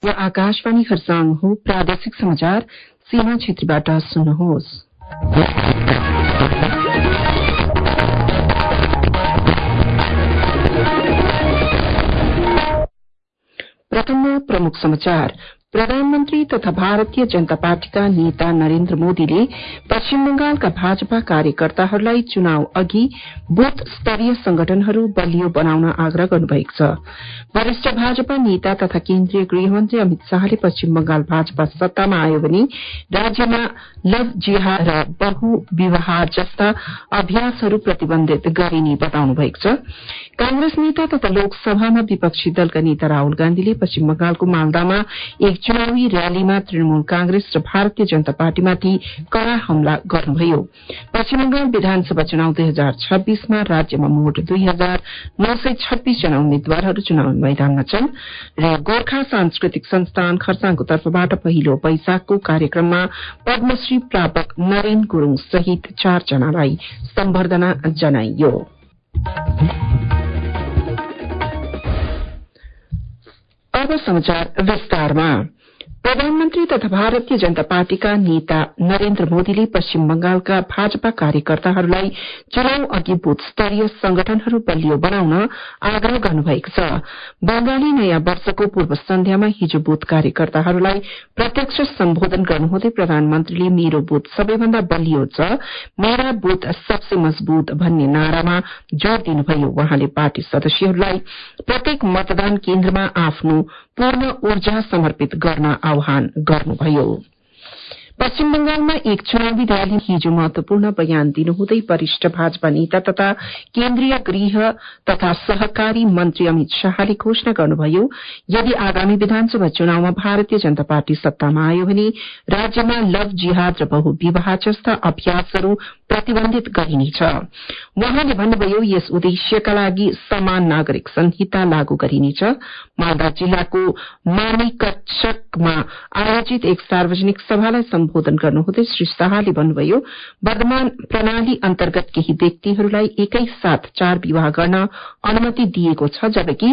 यो आकाशवाणी खरसाङ हो। प्रादेशिक समाचार सीमा क्षेत्रबाट सुन्नुहोस्। प्रथम प्रमुख समाचार। प्रधानमन्त्री तथा भारतीय जनता पार्टीका नेता नरेन्द्र मोदीले पश्चिम बंगालका भाजपा कार्यकर्ताहरूलाई चुनाव अघि बूथ स्तरीय संगठनहरू बलियो बनाउन आग्रह गर्नुभएको छ। वरिष्ठ भाजपा नेता तथा केन्द्रीय गृहमन्त्री अमित शाहले पश्चिम बंगाल भाजपा सत्तामा आयो भने राज्यमा लव जिहाद र बहुविवाह जस्ता अभ्यासहरू प्रतिबन्धित गरिने बताउनु भएको छ। कांग्रेस नेता तथा लोकसभामा विपक्षी दलका नेता राहुल गान्धीले पश्चिम बंगालको मालदामा एक चुनावी रैलीमा तृणमूल कांग्रेस र भारतीय जनता पार्टीमाथि कड़ा हमला गर्नुभयो। पश्चिम बंगाल विधानसभा चुनाव 2026मा राज्यमा मोट 2926 जना उम्मेद्वारहरू चुनावी मैदानमा छन् र गोर्खा सांस्कृतिक संस्थान खरसाङको तर्फबाट पहिलो वैशाखको कार्यक्रममा पद्मश्री प्रापक नरेन गुरूङ सहित 4 जनालाई सम्बर्धना जनाइयो। अब समाचार विस्तारमा। प्रधानमन्त्री तथा भारतीय जनता पार्टीका नेता नरेन्द्र मोदीले पश्चिम बंगालका भाजपा कार्यकर्ताहरूलाई चुनाव अघि बूथ स्तरीय संगठनहरू बलियो बनाउन आग्रह गर्नुभएको छ। बंगाली नयाँ वर्षको पूर्व सन्ध्यामा हिजो बूथ कार्यकर्ताहरूलाई प्रत्यक्ष सम्बोधन गर्नुहुँदै प्रधानमन्त्रीले मेरो बूथ सबैभन्दा बलियो छ, मेरा बूथ सबसे मजबूत भन्ने नारामा जोड़ दिनुभयो। उहाँले पार्टी सदस्यहरूलाई प्रत्येक मतदान केन्द्रमा आफ्नो पूर्ण ऊर्जा समर्पित गर्न आह्वान गर्नुभयो। पश्चिम बंगालमा एक चुनावी रैली हिजो महत्वपूर्ण बयान दिनुहुँदै वरिष्ठ भाजपा नेता तथा केन्द्रीय गृह तथा सहकारी मन्त्री अमित शाहले घोषणा गर्नुभयो, यदि आगामी विधानसभा चुनावमा भारतीय जनता पार्टी सत्तामा आयो भने राज्यमा लव जिहाद र बहुविवाह जस्ता अभ्यासहरू प्रतिबन्धित गरिनेछ। उहाँले भन्नुभयो, यस उद्देश्यका लागि समान नागरिक संहिता लागू गरिनेछ। मालदा जिल्लाको मानिकचकमा आयोजित एक सार्वजनिक सभालाई सम्बोधन गर्नुहुँदै श्री शाहले भन्नुभयो, वर्तमान प्रणाली अन्तर्गत केही व्यक्तिहरूलाई एकै साथ 4 विवाह गर्न अनुमति दिएको छ, जबकि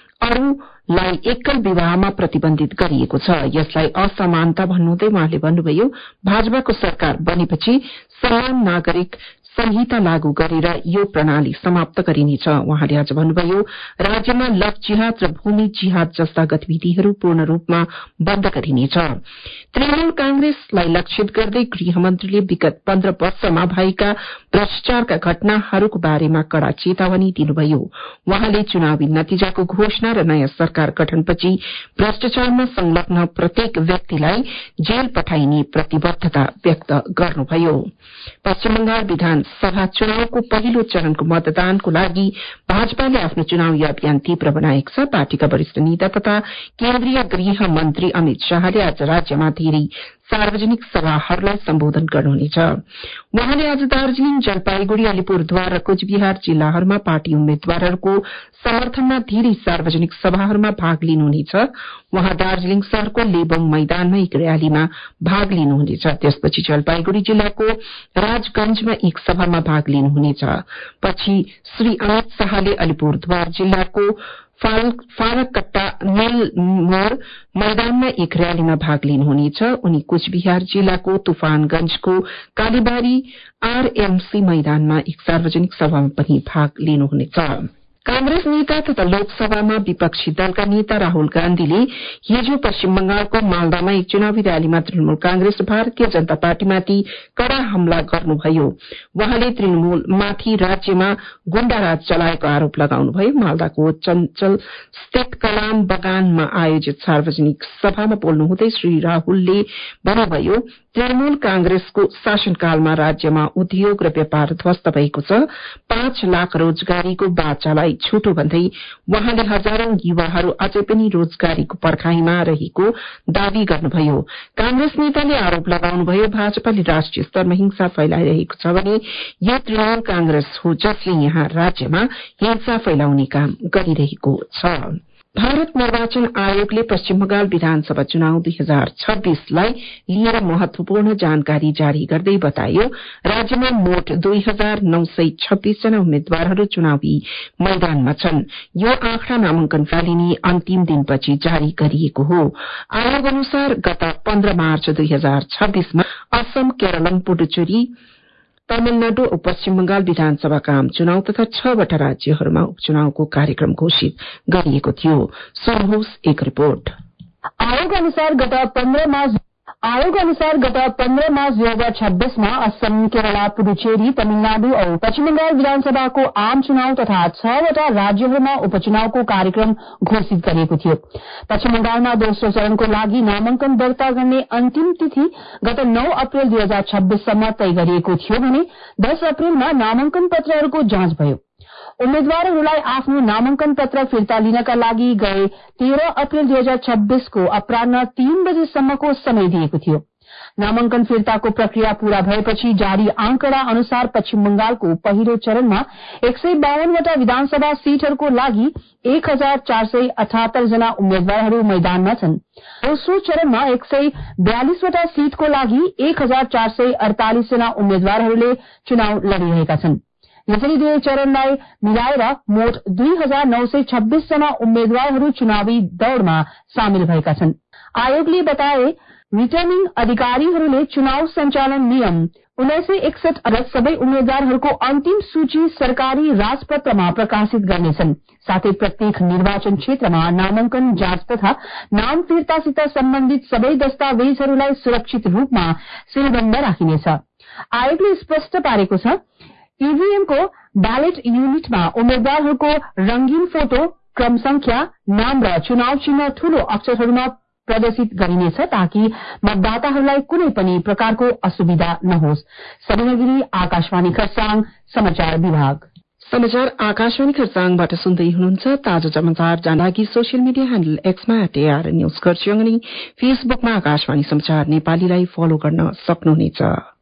अरूलाई एकल विवाहमा प्रतिबन्धित गरिएको छ। यसलाई असमानता भन्नुहुँदै उहाँले भन्नुभयो, भाजपाको सरकार बनेपछि समान नागरिक संहिता लागू गरेर यो प्रणाली समाप्त गरिनेछ। उहाँले अझ भन्नुभयो, राज्यमा लव जिहाद र भूमि जिहाद जस्ता गतिविधिहरू पूर्ण रूपमा बन्द गरिनेछ। तृणमूल कांग्रेसलाई लक्षित गर्दै गृहमन्त्रीले विगत 15 वर्षमा भएका भ्रष्टाचारका घटनाहरूको बारेमा कड़ा चेतावनी दिनुभयो। उहाँले चुनावी नतिजाको घोषणा र नयाँ सरकार गठनपछि भ्रष्टाचारमा संलग्न प्रत्येक व्यक्तिलाई जेल पठाइने प्रतिबद्धता व्यक्त गर्नुभयो। पश्चिम बंगाल विधानसभा चुनावको पहिलो चरणको मतदानको लागि भाजपाले आफ्नो चुनावी अभियान तीव्र बनाएको छ। पार्टीका वरिष्ठ नेता तथा केन्द्रीय गृह मन्त्री अमित शाहले आज राज्यमा धेरै सार्वजनिक सभाहरूलाई सम्बोधन गर्नुहुनेछ। उहाँले आज दार्जीलिङ, जलपाईगुड़ी, अलिपुरद्वार र कोचबिहार जिल्लाहरूमा पार्टी उम्मेद्वारहरूको समर्थनमा धेरै सार्वजनिक सभाहरूमा भाग लिनुहुनेछ। उहाँ दार्जीलिङ शहरको लेबोङ मैदानमा एक रैलीमा भाग लिनुहुनेछ। त्यसपछि जलपाईगुड़ी जिल्लाको राजगंजमा एक सभामा भाग लिनुहुनेछ। पछि श्री अमित शाहले अलिपुरद्वार जिल्लाको फारकट्टा मिलमोड़ मैदानमा एक रैलीमा भाग लिनुहुनेछ। उनी कुचबिहार जिल्लाको तुफानगंजको कालीबारी आरएमसी मैदानमा एक सार्वजनिक सभामा पनि भाग लिनुहुनेछ। कांग्रेस नेता तथा लोकसभामा विपक्षी दलका नेता राहुल गान्धीले हिजो पश्चिम बंगालको मालदामा एक चुनावी रैलीमा तृणमूल कांग्रेस र भारतीय जनता पार्टीमाथि कड़ा हमला गर्नुभयो। उहाँले तृणमूलमाथि राज्यमा गुण्डाराज चलाएको आरोप लगाउनुभयो। मालदाको चंचल स्थित कलाम बगानमा आयोजित सार्वजनिक सभामा बोल्नुहुँदै श्री राहुलले भन्नुभयो, तृणमूल कांग्रेसको शासनकालमा राज्यमा उद्योग र व्यापार ध्वस्त भएको छ। 5 लाख रोजगारीको बाचालाई झुटो भन्दै उहाँले हजारौं युवाहरू अझै पनि रोजगारीको पर्खाईमा रहेको दावी गर्नुभयो। कांग्रेस नेताले आरोप लगाउनुभयो, भाजपाले राष्ट्रिय स्तरमा हिंसा फैलाइरहेको छ भने यो तृणमूल कांग्रेस हो जसले यहाँ राज्यमा हिंसा फैलाउने काम गरिरहेको छ। भारत निर्वाचन आयोगले पश्चिम बंगाल विधानसभा चुनाव 2026लाई लिएर महत्वपूर्ण जानकारी जारी गर्दै बतायो राज्यमा मोट 2926 जना उम्मेद्वारहरू चुनावी मैदानमा छन्। यो आँकड़ा नामांकनका लिने अन्तिम दिनपछि जारी गरिएको हो। आयोग अनुसार गत 15 मार्च 2026 मा असम, केरल, पुडुचेरी, तमिलनाडु औ पश्चिम बंगाल विधानसभाका आम चुनाव तथा 6 वटा राज्यहरूमा उपचुनावको कार्यक्रम घोषित गरिएको थियो। सुन्नुहोस् एक रिपोर्ट। आयोग अनुसार गत 15 मार्च 2026 मा असम, केरला, पुडुचेरी, तमिलनाडु औ पश्चिम बंगाल विधानसभाको आम चुनाव तथा 6 वटा राज्यहरूमा उपचुनावको कार्यक्रम घोषित गरिएको थियो। पश्चिम बंगालमा दोस्रो चरणको लागि नामांकन दर्ता गर्ने अन्तिम तिथि गत 9 अप्रेल 2026 सम्म तय गरिएको थियो भने 10 अप्रेलमा नामांकन पत्रहरूको जाँच भयो। उम्मेद्वारहरूलाई आफ्नो नामांकन पत्र फिर्ता लिनका लागि गए 13 अप्रेल 2026 को अपराह्न 3 बजेसम्मको समय दिएको थियो। नामांकन फिर्ताको प्रक्रिया पूरा भएपछि जारी आंकड़ा अनुसार पश्चिम बंगालको पहिलो चरणमा 152 वटा विधानसभा सीटहरूको लागि 1478 जना उम्मेद्वारहरू मैदानमा छन्। दोस्रो चरणमा 142 वटा सीटको लागि 1448 जना उम्मेद्वारहरूले चुनाव लडिरहेका छन्। यसरी दुवै चरणलाई मिलाएर मोट 2926 जना उम्मेद्वारहरू चुनावी दौड़मा सामेल भएका छन्। आयोगले बताए रिटर्निङ अधिकारीहरूले चुनाव संचालन नियम 1961 अन्तर्गत सबै उम्मेद्वारहरूको अन्तिम सूची सरकारी राजपत्रमा प्रकाशित गर्नेछन्। साथै प्रत्येक निर्वाचन क्षेत्रमा नामांकन जाँच तथा नाम फिर्तासित सम्बन्धित सबै दस्तावेजहरूलाई सुरक्षित रूपमा सीलबन्द राखिनेछ। आयोगले स्पष्ट पारेको छ ईवीएम को ब्यालेट युनिटमा उम्मेद्वारहरूको रंगीन फोटो, क्रम संख्या, नाम र चुनाव चिन्ह ठूलो अक्षरहरूमा प्रदर्शित गरिनेछ ताकि मतदाताहरूलाई कुनै पनि प्रकारको असुविधा नहोस्। सबिना आकाशवाणी खरसाङ समाचार विभाग। समाचार आकाशवाणी खरसाङबाट सुन्दै हुनुहुन्छ। ताजा समाचार जानकारी सोशल मिडिया ह्यान्डल एक्समा @AR न्यूज खरसाङ अनि फेसबुकमा आकाशवाणी समाचार नेपालीलाई फलो गर्न सक्नुहुनेछ।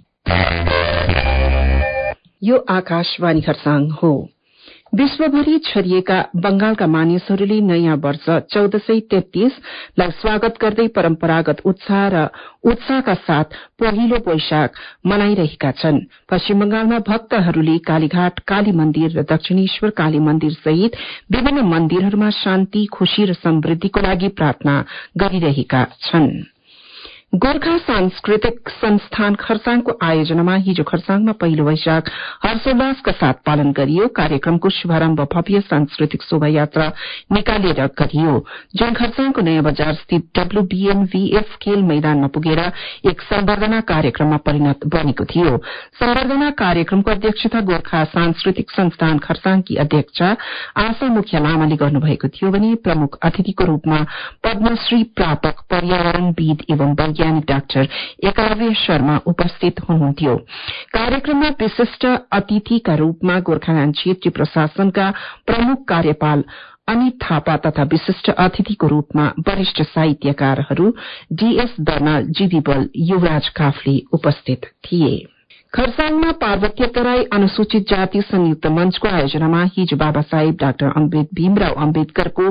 यो आकाशवाणी खरसाङ हो। विश्वभरि छरिएका बंगालका मानिसहरूले नयाँ वर्ष 1433 लाई स्वागत गर्दै परम्परागत उत्साहका साथ पहिलो वैशाख मनाइरहेका छन्। पश्चिम बंगालमा भक्तहरूले कालीघाट काली मन्दिर र दक्षिणेश्वर काली मन्दिर सहित विभिन्न मन्दिरहरूमा शान्ति, खुशी र समृद्धिको लागि प्रार्थना गरिरहेका छन्। गोर्खा सांस्कृतिक संस्थान खरसाङको आयोजनामा हिजो खरसाङमा पहिलो वैशाख हर्षोल्लासका साथ पालन गरियो। कार्यक्रमको शुभारम्भ भव्य सांस्कृतिक शोभायात्रा निकालेर गरियो, जुन खरसाङको नयाँ बजार स्थित WBNVF खेल मैदानमा पुगेर एक सम्बर्धना कार्यक्रममा परिणत बनेको थियो। सम्बर्धना कार्यक्रमको अध्यक्षता गोर्खा सांस्कृतिक संस्थान खरसाङकी अध्यक्ष आशा मुखिया लामाले गर्नुभएको थियो भने प्रमुख अतिथिको रूपमा पद्मश्री प्रापक पर्यावरणविद एवं वैज्ञानिक डाक्टर एकलव्य शर्मा उपस्थित हुनुहुन्थ्यो। कार्यक्रममा विशिष्ट अतिथिका रूपमा गोर्खाल्याण्ड क्षेत्रीय प्रशासनका प्रमुख कार्यपाल अनित थापा तथा विशिष्ट अतिथिको रूपमा वरिष्ठ साहित्यकारहरू DS दर्नाल, जीवी बल, युवराज काफले उपस्थित थिए। खरसाङमा पार्वतीय तराई अनुसूचित जाति संयुक्त मंचको आयोजनामा हिजो बाबा साहेब डाक्टर भीमराव अम्बेदकरको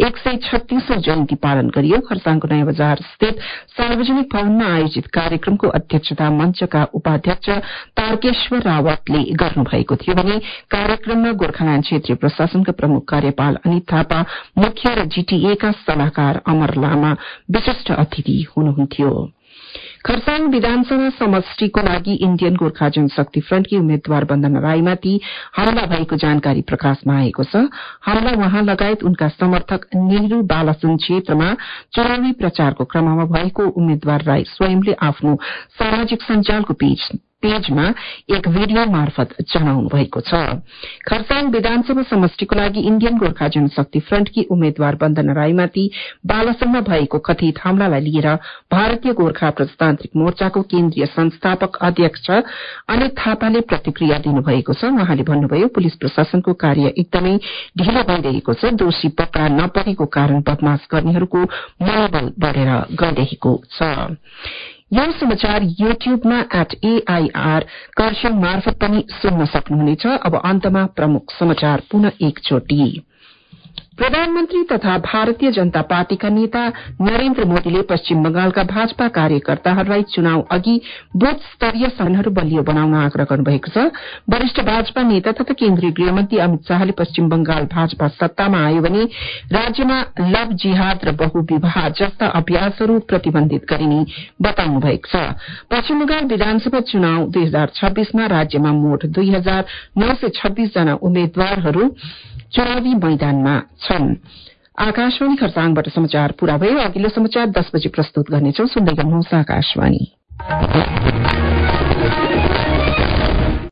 136औं जयन्ती पालन गरियो। खरसाङको नयाँ बजार स्थित सार्वजनिक भवनमा आयोजित कार्यक्रमको अध्यक्षता मंचका उपाध्यक्ष तारकेश्वर रावतले गर्नुभएको थियो भने कार्यक्रममा गोर्खाल्याण्ड क्षेत्रीय प्रशासनका प्रमुख कार्यपाल अनित थापा, मुख्य र GTA का सल्लाहकार अमर लामा विशिष्ट अतिथि हुनुहुन्थ्यो। खरसाङ विधानसभा समष्टिको लागि इण्डियन गोर्खा जनशक्ति फ्रन्टकी उम्मेद्वार वन्दना राईमाथि हमला भएको जानकारी प्रकाशमा आएको छ। हमला उहाँ लगायत उनका समर्थक नेहरू बालासन क्षेत्रमा चुनावी प्रचारको क्रममा भएको उम्मेद्वार राई स्वयंले आफ्नो सामाजिक सञ्जालको पेजमा एक भिडियो मार्फत जनाउनु भएको छ। खरसाङ विधानसभा समष्टिको लागि इण्डियन गोर्खा जनशक्ति फ्रन्टकी उम्मेद्वार वन्दना राईमाथि बालासनमा भएको कथित हमलालाई लिएर भारतीय गोर्खा प्रजातान्त्रिक मोर्चाको केन्द्रीय संस्थापक अध्यक्ष अनित थापाले प्रतिक्रिया दिनुभएको छ। उहाँले भन्नुभयो, पुलिस प्रशासनको कार्य एकदमै ढिलो भइरहेको छ। दोषी पक्रा नपरेको कारण बदमाश गर्नेहरूको मनोबल बढ़ेर गइरहेको छ। यो समाचार युट्युबमा @AIR खरसाङ मार्फत पनि सुन्न सक्नुहुनेछ। अब अन्तमा प्रमुख समाचार पुनः एकचोटि। प्रधानमन्त्री तथा भारतीय जनता पार्टीका नेता नरेन्द्र मोदीले पश्चिम बंगालका भाजपा कार्यकर्ताहरूलाई चुनाव अघि बूथ स्तरीय संगठनहरू बलियो बनाउन आग्रह गर्नुभएको छ। वरिष्ठ भाजपा नेता तथा केन्द्रीय गृहमन्त्री अमित शाहले पश्चिम बंगाल भाजपा सत्तामा आयो भने राज्यमा लव जिहाद र बहुविवाह जस्ता अभ्यासहरू प्रतिबन्धित गरिने बताउनु भएको छ। पश्चिम बंगाल विधानसभा चुनाव 2026 मा राज्यमा मोट 2926 जना उम्मेद्वारहरू चुनावी मैदानमा छन्। आकाशवाणी खरसाङबाट समाचार पूरा भयो। अघिल्लो समाचार 10 बजे प्रस्तुत गर्नेछौ। सुन्दै गर्नुहोस् आकाशवाणी।